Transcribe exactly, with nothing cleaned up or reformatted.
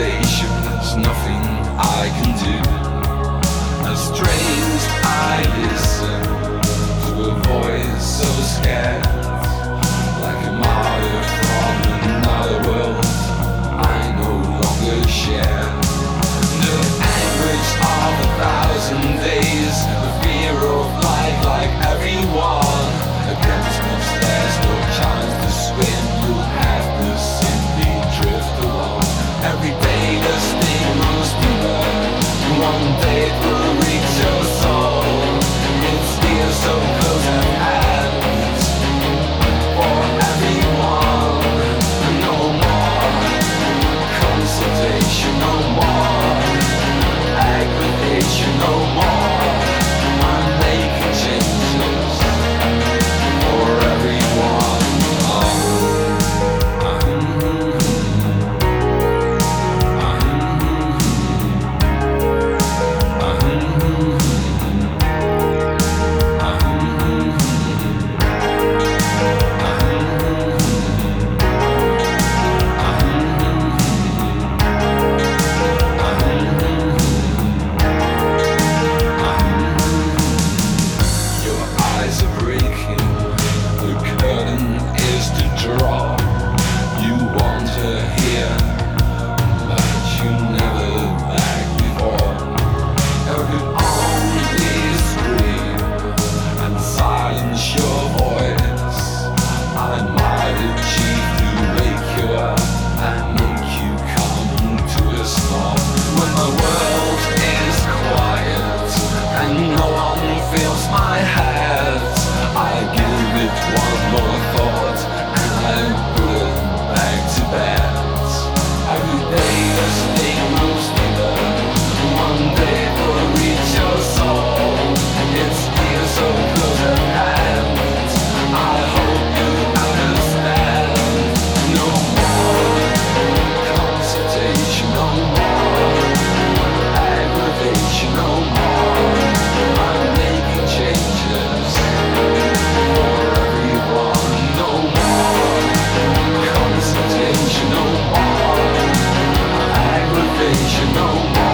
consolation, there's nothing I can do. As strange I listen to a voice so scared, like a martyr from another world I no longer share. The anguish of a thousand days, the fear of life like everyone. Against which there's no chance to swim, you'll have to simply drift along. Every day the sting moves deeper, one day it will reach your soul. It's here so close at hand for everyone. No more consultation, no more aggravation, no more. I'm making changes for everyone. No more